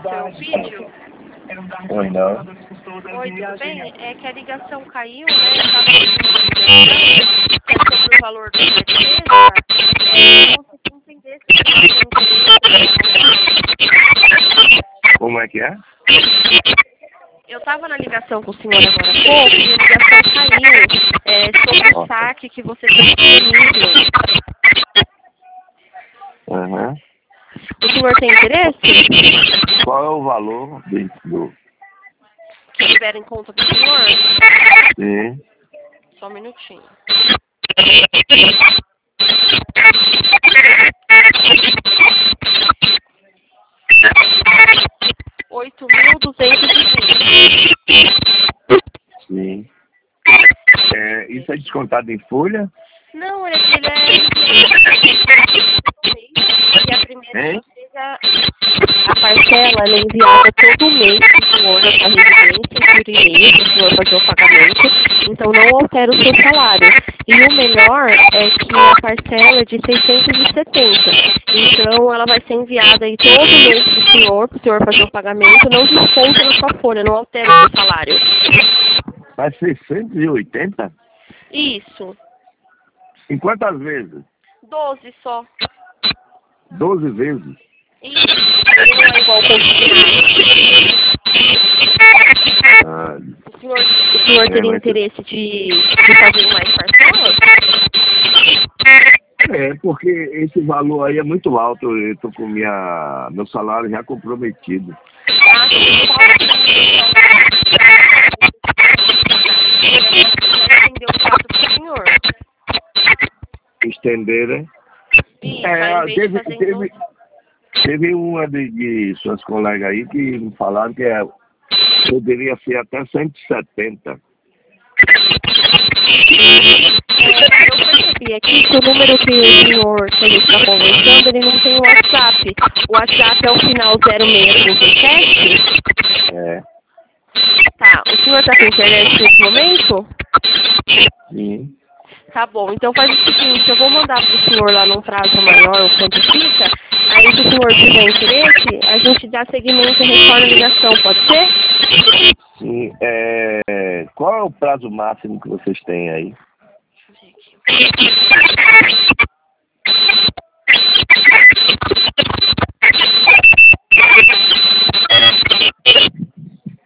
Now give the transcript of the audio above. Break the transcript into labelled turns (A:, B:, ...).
A: seu vídeo?
B: Oi, não.
A: Oi, tudo bem? É que a ligação caiu, né? Eu estava ligação, que é sobre o valor da despesa. Eu consegui entender se você tem interesse.
B: Como é que é?
A: Eu estava na ligação com o senhor agora há pouco e a ligação caiu sobre o saque que você tem disponível.
B: Uhum.
A: O senhor tem interesse?
B: Qual é o valor do...
A: Que tiver em conta do senhor?
B: Sim.
A: Só um minutinho. R$ 8.220.
B: Sim. Isso é descontado em folha?
A: Não, ele é e a primeira despesa, a parcela ela é enviada todo mês para o senhor na sua residência, por e-mail, para o senhor fazer o pagamento, então não altera o seu salário. E o melhor é que a parcela é de 670, então ela vai ser enviada aí todo mês para o senhor fazer o pagamento, não desconta na sua folha, não altera o seu salário.
B: Mas 680?
A: Isso.
B: Em quantas vezes?
A: 12 só.
B: 12 vezes?
A: Isso, não é igual ao o senhor teria interesse de fazer mais parcelas?
B: Porque esse valor aí é muito alto, eu tô com meu salário já comprometido.
A: Entendeu o fato do senhor?
B: Estender, né? Teve uma de suas colegas aí que me falaram que poderia ser até 170.
A: Eu percebi aqui que o número que a gente está conversando, ele não tem o WhatsApp. O WhatsApp é o final 0637?
B: É.
A: Tá, o senhor está com internet nesse momento?
B: Sim.
A: Tá bom, então faz o seguinte, eu vou mandar para o senhor lá num prazo maior o quanto fica, aí se o senhor tiver interesse, a gente dá seguimento e retorna a ligação, pode ser?
B: Sim, qual é o prazo máximo que vocês têm aí?
A: Deixa eu ver aqui.